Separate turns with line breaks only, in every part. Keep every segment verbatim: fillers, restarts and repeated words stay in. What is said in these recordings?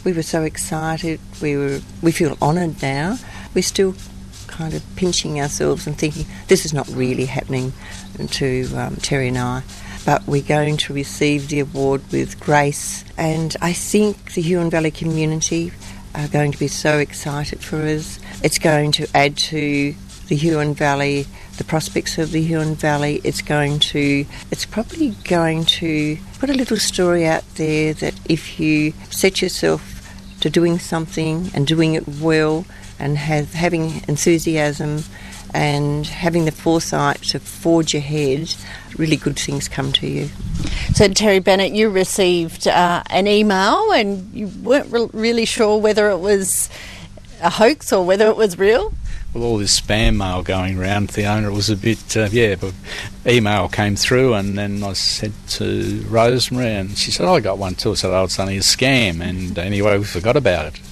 we were so excited. We were we feel honoured now. We're still kind of pinching ourselves and thinking this is not really happening to um, Terry and I. But we're going to receive the award with grace, and I think the Huon Valley community are going to be so excited for us. It's going to add to the Huon Valley, the prospects of the Huon Valley. It's going to, it's probably going to put a little story out there that if you set yourself to doing something and doing it well and have, having enthusiasm and having the foresight to forge ahead, really good things come to you.
So, Terry Bennett, you received uh, an email and you weren't re- really sure whether it was a hoax or whether it was real?
With all this spam mail going around, Fiona, it was a bit, uh, yeah, but email came through and then I said to Rosemary and she said, oh, I got one too. I said, oh, it's only a scam. And anyway, we forgot about it.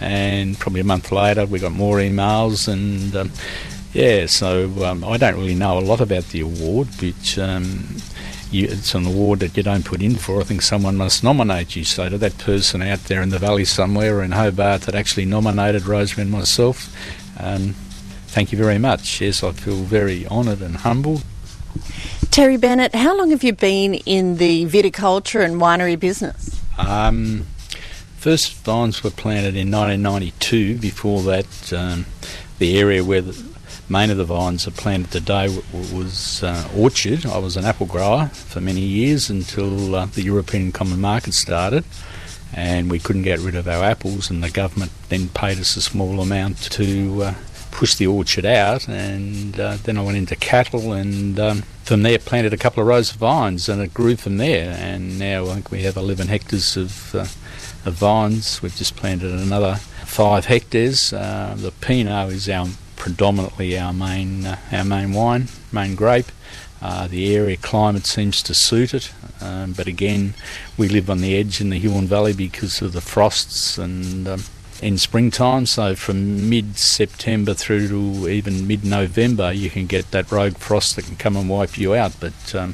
And probably a month later, we got more emails and... Um, Yeah, so um, I don't really know a lot about the award, which um, you, it's an award that you don't put in for. I think someone must nominate you. So to that person out there in the valley somewhere in Hobart that actually nominated Rosemary and myself, um, thank you very much. Yes, I feel very honoured and humbled.
Terry Bennett, how long have you been in the viticulture and winery business?
Um, first vines were planted in nineteen ninety-two. Before that, um, the area where the main of the vines are planted today w- was uh, orchard. I was an apple grower for many years until uh, the European Common Market started, and we couldn't get rid of our apples, and the government then paid us a small amount to uh, push the orchard out, and uh, then I went into cattle, and um, from there planted a couple of rows of vines, and it grew from there, and now I think we have eleven hectares of, uh, of vines. We've just planted another five hectares. Uh, the Pinot is our predominantly our main uh, our main wine, main grape. Uh, the area climate seems to suit it, um, but again, we live on the edge in the Huon Valley because of the frosts and um, in springtime. So from mid-September through to even mid-November, you can get that rogue frost that can come and wipe you out. But um,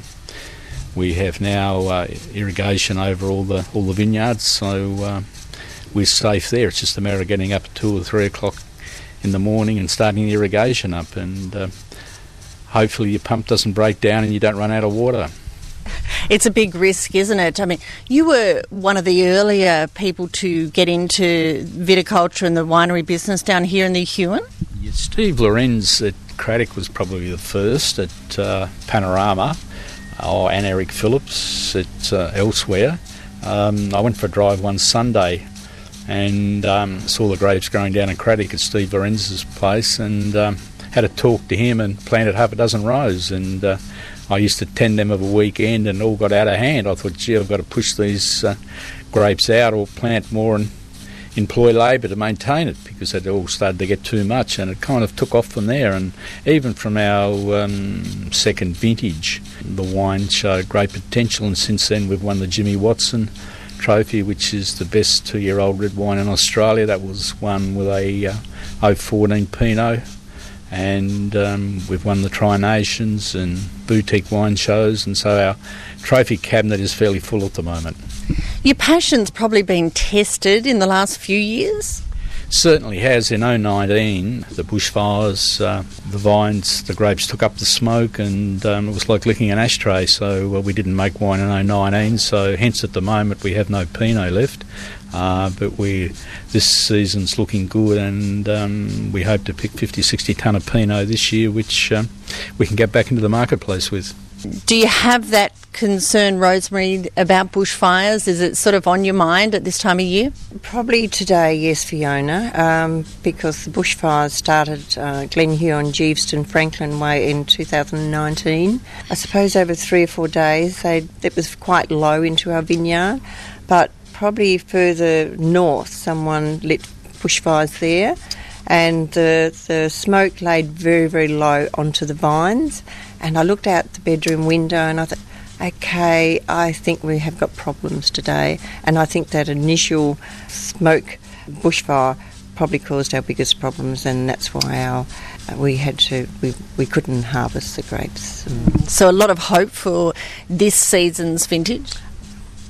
we have now uh, irrigation over all the all the vineyards, so uh, we're safe there. It's just a matter of getting up at two or three o'clock in the morning and starting the irrigation up, and uh, hopefully your pump doesn't break down and you don't run out of water.
It's a big risk, isn't it? I mean, you were one of the earlier people to get into viticulture and the winery business down here in the Huon.
Yeah, Steve Lorenz at Craddock was probably the first at uh, Panorama, oh, and Eric Phillips at uh, elsewhere. Um, I went for a drive one Sunday and um, saw the grapes growing down in Craddock at Steve Lorenz's place, and um, had a talk to him and planted half a dozen rows, and uh, I used to tend them of a weekend and all got out of hand. I thought, gee, I've got to push these uh, grapes out or plant more and employ labour to maintain it, because it all started to get too much, and it kind of took off from there. And even from our um, second vintage, the wine showed great potential, and since then we've won the Jimmy Watson Trophy, which is the best two-year-old red wine in Australia. That was won with a uh, oh fourteen Pinot, and um, we've won the Tri-Nations and boutique wine shows, and so our trophy cabinet is fairly full at the moment.
Your passion's probably been tested in the last few years?
Certainly has. In oh nineteen, the bushfires, uh, the vines, the grapes took up the smoke, and um, it was like licking an ashtray, so uh, we didn't make wine in oh nineteen, so hence at the moment we have no Pinot left, uh, but we this season's looking good, and um, we hope to pick fifty, sixty tonne of Pinot this year, which um, we can get back into the marketplace with.
Do you have that concern, Rosemary, about bushfires? Is it sort of on your mind at this time of year?
Probably today, yes, Fiona, um, because the bushfires started uh, Glen Huon, Geeveston, Franklin Way in two thousand nineteen. I suppose over three or four days they, it was quite low into our vineyard, but probably further north someone lit bushfires there, and the, the smoke laid very, very low onto the vines. And I looked out the bedroom window and I thought, okay, I think we have got problems today. And I think that initial smoke bushfire probably caused our biggest problems, and that's why our we had to we, we couldn't harvest the grapes.
So a lot of hope for this season's vintage?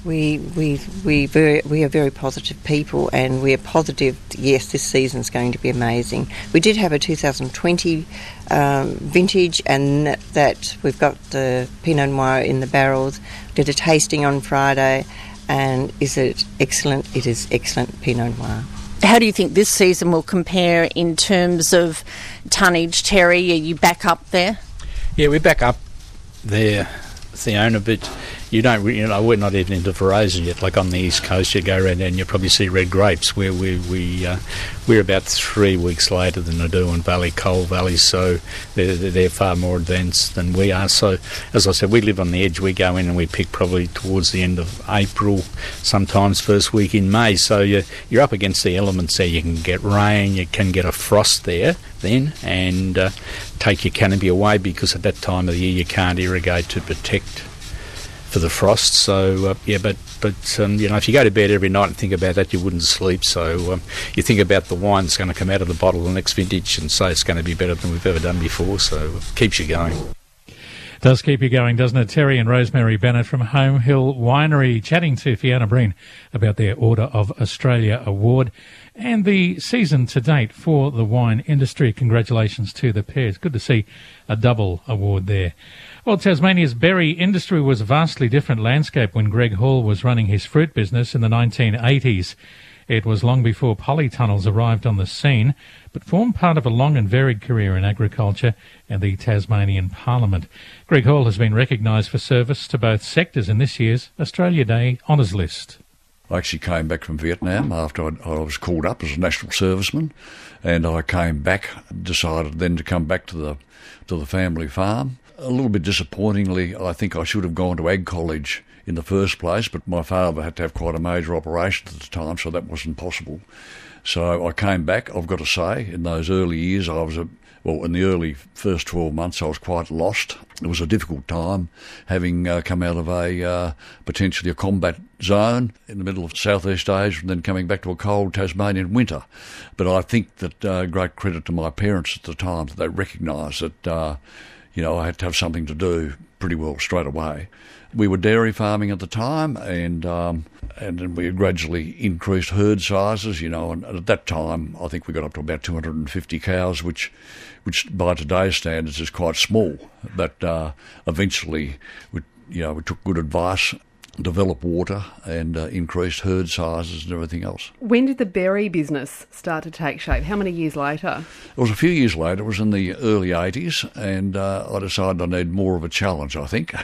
We we we very we are very positive people, and we are positive. Yes, this season's going to be amazing. We did have a two thousand twenty um, vintage, and that, that we've got the Pinot Noir in the barrels. Did a tasting on Friday, and is it excellent? It is excellent Pinot Noir.
How do you think this season will compare in terms of tonnage, Terry? Are you back up there?
Yeah, we're back up there, Fiona, but you don't, you know, we're not even into Verizon yet. Like on the East Coast, you go around there and you probably see red grapes. Where we we uh, we're about three weeks later than Nadoon Valley, Cole Valley, so they're they're far more advanced than we are. So, as I said, we live on the edge. We go in and we pick probably towards the end of April, sometimes first week in May. So you're you're up against the elements there. You can get rain, you can get a frost there then, and uh, take your canopy away, because at that time of the year you can't irrigate to protect for the frost. So uh, yeah, but but um, you know, if you go to bed every night and think about that, you wouldn't sleep. So um, you think about the wine that's going to come out of the bottle the next vintage and say it's going to be better than we've ever done before. So it keeps you going.
Does keep you going, doesn't it? Terry and Rosemary Bennett from Home Hill Winery chatting to Fiona Breen about their Order of Australia Award and the season to date for the wine industry. Congratulations to the pair. It's good to see a double award there. Well, Tasmania's berry industry was a vastly different landscape when Greg Hall was running his fruit business in the nineteen eighties. It was long before polytunnels arrived on the scene, but formed part of a long and varied career in agriculture and the Tasmanian Parliament. Greg Hall has been recognised for service to both sectors in this year's Australia Day Honours List.
I actually came back from Vietnam after I, I was called up as a national serviceman, and I came back, decided then to come back to the to the family farm. A little bit disappointingly, I think I should have gone to Ag College in the first place, but my father had to have quite a major operation at the time, so that wasn't possible. So I came back. I've got to say, in those early years, I was a Well, in the early first twelve months, I was quite lost. It was a difficult time, having uh, come out of a uh, potentially a combat zone in the middle of Southeast Asia and then coming back to a cold Tasmanian winter. But I think that uh, great credit to my parents at the time, that they recognised that, uh, you know, I had to have something to do pretty well straight away. We were dairy farming at the time, and um, and then we gradually increased herd sizes, you know, and at that time I think we got up to about two hundred fifty cows, which which by today's standards is quite small. But uh, eventually, we, you know, we took good advice, developed water, and uh, increased herd sizes and everything else.
When did the berry business start to take shape? How many years later?
It was a few years later. It was in the early eighties, and uh, I decided I needed more of a challenge, I think.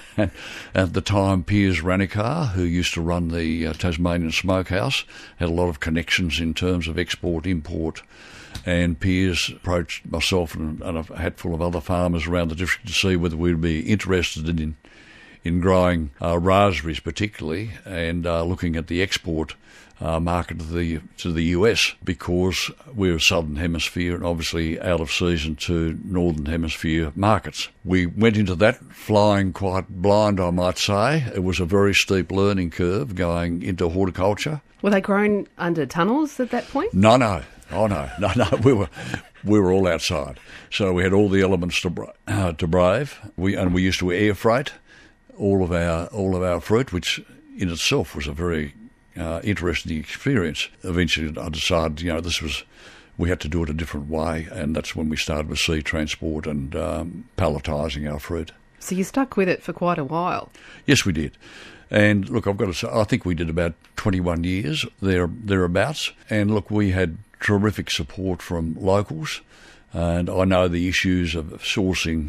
At the time, Piers Ranikar, who used to run the uh, Tasmanian Smokehouse, had a lot of connections in terms of export, import, and Piers approached myself and, and a hatful of other farmers around the district to see whether we'd be interested in in growing uh, raspberries particularly, and uh, looking at the export uh, market to the to the U S, because we're Southern Hemisphere and obviously out of season to Northern Hemisphere markets. We went into that flying quite blind, I might say. It was a very steep learning curve going into horticulture.
Were they grown under tunnels at that point?
No, no. Oh, no. No, no. We were we were all outside. So we had all the elements to, bra- uh, to brave. We And we used to air freight all of our all of our fruit, which in itself was a very uh, interesting experience. Eventually, I decided, you know, this was we had to do it a different way, and that's when we started with sea transport and um, palletising our fruit.
So you stuck with it for quite a while.
Yes, we did. And look, I've got to say, I think we did about twenty-one years there thereabouts. And look, we had terrific support from locals, and I know the issues of sourcing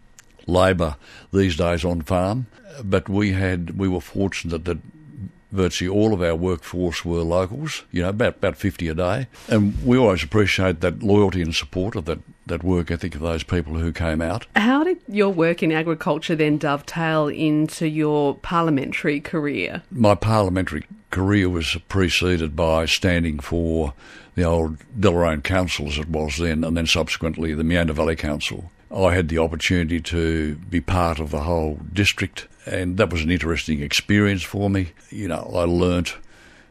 labour these days on farm, but we had we were fortunate that virtually all of our workforce were locals, you know, about about fifty a day, and we always appreciate that loyalty and support of that, that work ethic of those people who came out.
How did your work in agriculture then dovetail into your parliamentary career?
My parliamentary career was preceded by standing for the old Deloraine Council, as it was then, and then subsequently the Meander Valley Council. I had the opportunity to be part of the whole district, and that was an interesting experience for me. You know, I learnt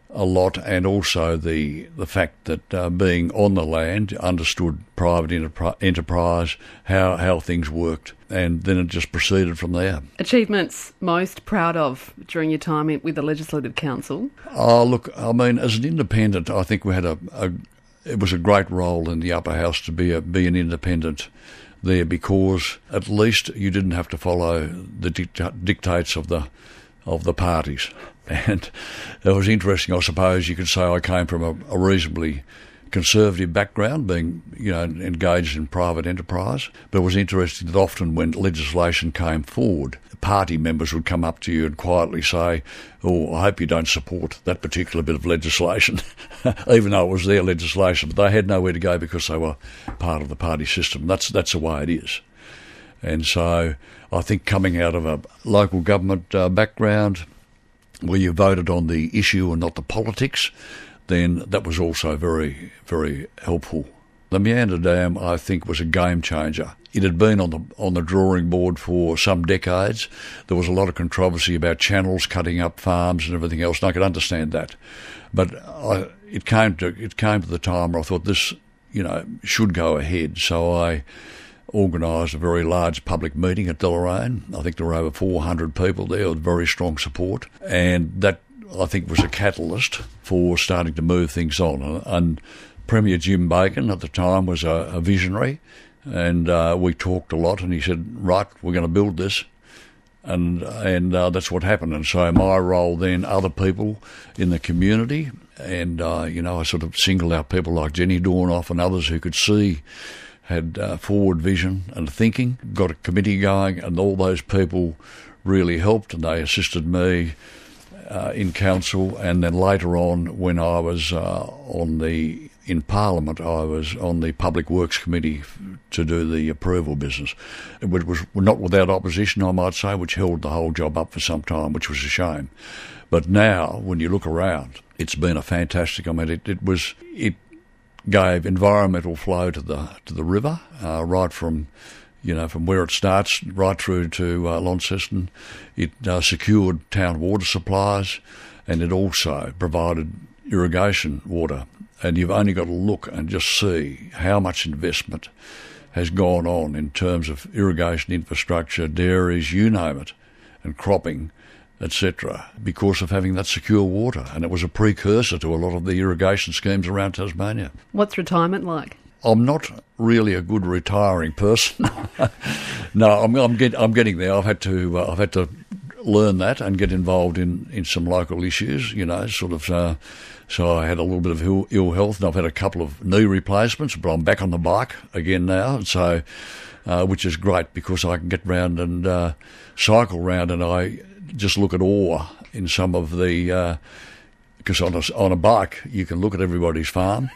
a lot, and also the the fact that uh, being on the land, understood private enterpri- enterprise, how, how things worked, and then it just proceeded from there.
Achievements most proud of during your time with the Legislative Council?
Oh, look, I mean, as an independent, I think we had a, a it was a great role in the upper house to be a, be an independent there, because at least you didn't have to follow the dict- dictates of the of the parties. And it was interesting, I suppose you could say I came from a, a reasonably conservative background, being, you know, engaged in private enterprise. But it was interesting that often when legislation came forward, party members would come up to you and quietly say, oh, I hope you don't support that particular bit of legislation, even though it was their legislation. But they had nowhere to go because they were part of the party system. That's, that's the way it is. And so I think coming out of a local government uh, background, where you voted on the issue and not the politics, then that was also very, very helpful. The Meander Dam, I think, was a game changer. It had been on the on the drawing board for some decades. There was a lot of controversy about channels cutting up farms and everything else, and I could understand that. But I, it came to it came to the time where I thought this, you know, should go ahead. So I organised a very large public meeting at Deloraine. I think there were over four hundred people there with very strong support, and that, I think, was a catalyst for starting to move things on. And Premier Jim Bacon at the time was a, a visionary, and uh, we talked a lot, and he said, right, we're going to build this. And and uh, that's what happened. And so my role then, other people in the community, and, uh, you know, I sort of singled out people like Jenny Dornoff and others who could see, had uh, forward vision and thinking, got a committee going, and all those people really helped, and they assisted me uh, in council. And then later on, when I was uh, on the in Parliament, I was on the Public Works Committee to do the approval business. It was not without opposition, I might say, which held the whole job up for some time, which was a shame. But now, when you look around, it's been a fantastic. I mean, it, it was it. gave environmental flow to the to the river, uh, right from, you know, from where it starts right through to uh, Launceston. It uh, secured town water supplies, and it also provided irrigation water. And you've only got to look and just see how much investment has gone on in terms of irrigation infrastructure, dairies, you name it, and cropping, et cetera, because of having that secure water. And it was a precursor to a lot of the irrigation schemes around Tasmania.
What's retirement like?
I'm not really a good retiring person. No, I'm, I'm, get, I'm getting there. I've had to uh, I've had to learn that and get involved in, in some local issues, you know, sort of. Uh, so I had a little bit of Ill, ill health, and I've had a couple of knee replacements, but I'm back on the bike again now. So, uh, which is great because I can get round and uh, cycle round, and I just look at awe in some of the, because uh, on, a, on a bike you can look at everybody's farm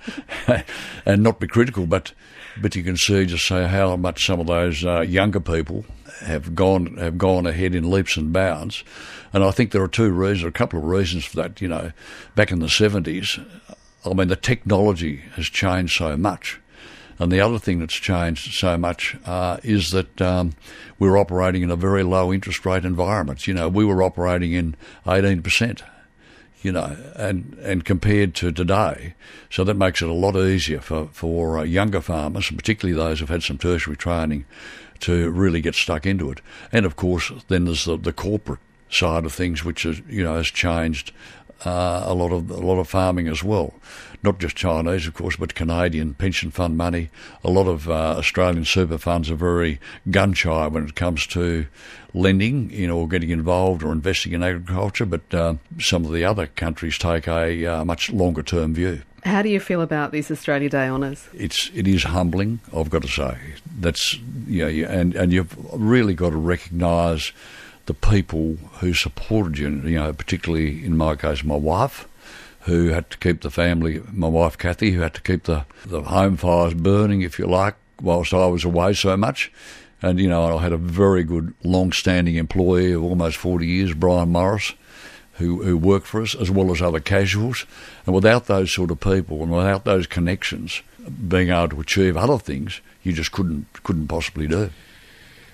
and not be critical, but but you can see, just say how much some of those uh, younger people have gone have gone ahead in leaps and bounds. And I think there are two reasons, a couple of reasons for that. You know, back in the seventies, I mean, the technology has changed so much. And the other thing that's changed so much uh, is that um, we're operating in a very low interest rate environment. You know, we were operating in eighteen percent, you know, and, and compared to today. So that makes it a lot easier for, for uh, younger farmers, and particularly those who've had some tertiary training, to really get stuck into it. And of course, then there's the, the corporate side of things, which is, you know, has changed uh, a lot of a lot of farming as well. Not just Chinese, of course, but Canadian pension fund money. A lot of uh, Australian super funds are very gun-shy when it comes to lending, you know, or getting involved or investing in agriculture, but uh, some of the other countries take a uh, much longer-term view.
How do you feel about this Australia Day honours?
It's it is humbling, I've got to say. That's you know, and and you've really got to recognise the people who supported you. You know, particularly in my case, my wife, who had to keep the family. My wife Kathy, who had to keep the the home fires burning, if you like, whilst I was away so much. And you know, I had a very good, long-standing employee of almost forty years, Brian Morris, who, who worked for us, as well as other casuals. And without those sort of people and without those connections, being able to achieve other things, you just couldn't couldn't possibly do.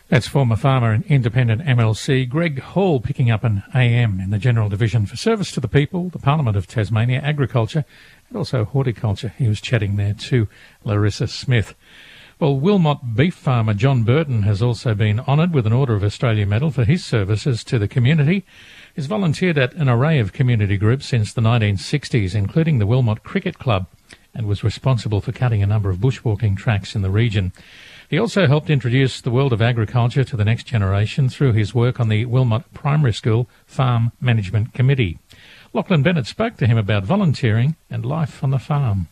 That's former farmer and independent M L C Greg Hall picking up an A M in the General Division for Service to the People, the Parliament of Tasmania, Agriculture and also Horticulture. He was chatting there to Larissa Smith. Well, Wilmot beef farmer John Burton has also been honoured with an Order of Australia Medal for his services to the community. He's volunteered at an array of community groups since the nineteen sixties, including the Wilmot Cricket Club, and was responsible for cutting a number of bushwalking tracks in the region. He also helped introduce the world of agriculture to the next generation through his work on the Wilmot Primary School Farm Management Committee. Lachlan Bennett spoke to him about volunteering and life on the farm.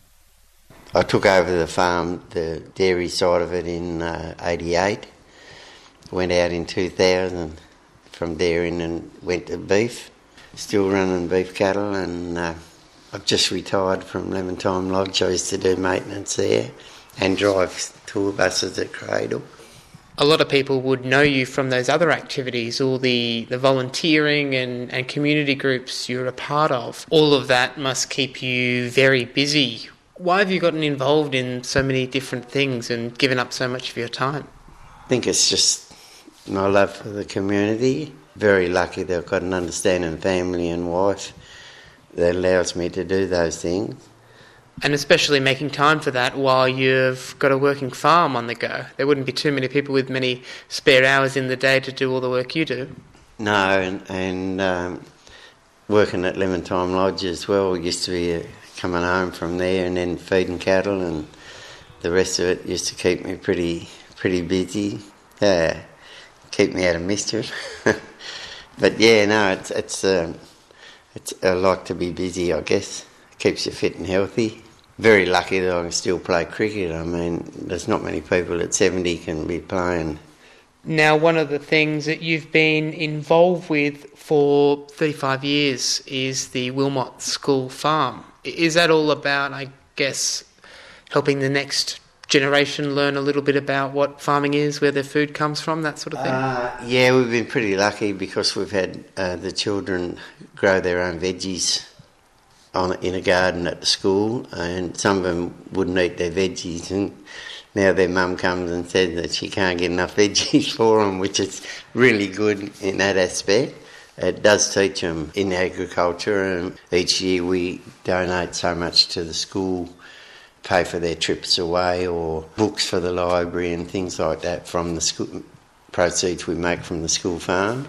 I took over the farm, the dairy side of it, in uh, eighty-eight. Went out in two thousand from dairy and went to beef. Still running beef cattle, and uh, I've just retired from Lemon Time Lodge. I used to do maintenance there and drive tour buses at Cradle.
A lot of people would know you from those other activities, all the, the volunteering and, and community groups you're a part of. All of that must keep you very busy. Why have you gotten involved in so many different things and given up so much of your time?
I think it's just my love for the community. Very lucky that I've got an understanding family and wife that allows me to do those things.
And especially making time for that while you've got a working farm on the go. There wouldn't be too many people with many spare hours in the day to do all the work you do.
No, and, and um, working at Lemon Time Lodge as well. Used to be uh, coming home from there and then feeding cattle, and the rest of it used to keep me pretty pretty busy. Yeah, keep me out of mischief. But yeah, no, it's it's um, it's I like to be busy, I guess. Keeps you fit and healthy. Very lucky that I can still play cricket. I mean, there's not many people at seventy can be playing.
Now, one of the things that you've been involved with for thirty-five years is the Wilmot School Farm. Is that all about, I guess, helping the next generation learn a little bit about what farming is, where their food comes from, that sort of thing?
Uh, yeah, we've been pretty lucky because we've had uh, the children grow their own veggies on in a garden at the school, and some of them wouldn't eat their veggies, and now their mum comes and says that she can't get enough veggies for them, which is really good in that aspect. It does teach them in agriculture, and each year we donate so much to the school, pay for their trips away or books for the library and things like that from the school proceeds we make from the school farm.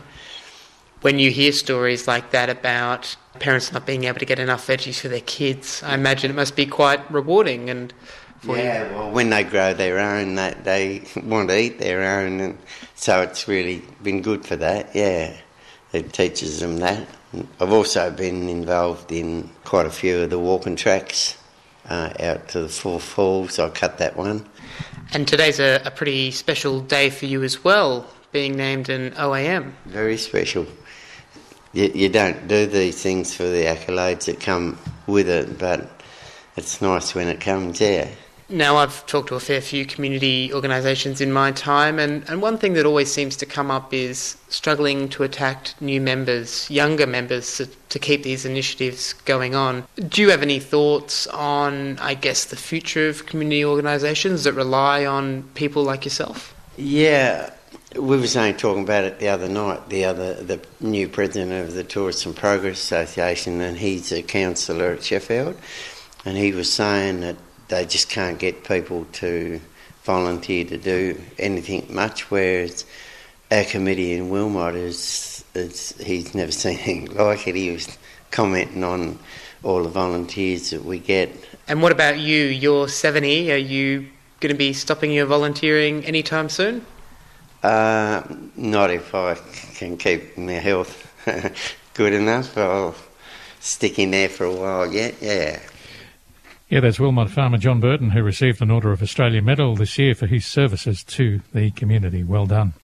When you hear stories like that about parents not being able to get enough veggies for their kids, I imagine it must be quite rewarding. And for
yeah,
you.
Well, when they grow their own, they, they want to eat their own, and so it's really been good for that, yeah. It teaches them that. I've also been involved in quite a few of the walking tracks uh, out to the Four Falls. I cut that one.
And today's a, a pretty special day for you as well, being named an O A M.
Very special. You, you don't do these things for the accolades that come with it, but it's nice when it comes, yeah.
Now, I've talked to a fair few community organisations in my time, and, and one thing that always seems to come up is struggling to attract new members, younger members, to, to keep these initiatives going on. Do you have any thoughts on, I guess, the future of community organisations that rely on people like yourself?
Yeah. We were only talking about it the other night, the other the new president of the Tourist and Progress Association, and he's a councillor at Sheffield, and he was saying that they just can't get people to volunteer to do anything much, whereas our committee in Wilmot is, is he's never seen anything like it. He was commenting on all the volunteers that we get. And
what about you? You're seventy. Are you going to be stopping your volunteering anytime soon?
Uh, not if I can keep my health good enough. I'll stick in there for a while yet, yeah.
Yeah, that's Wilmot farmer John Burton, who received an Order of Australia Medal this year for his services to the community. Well done.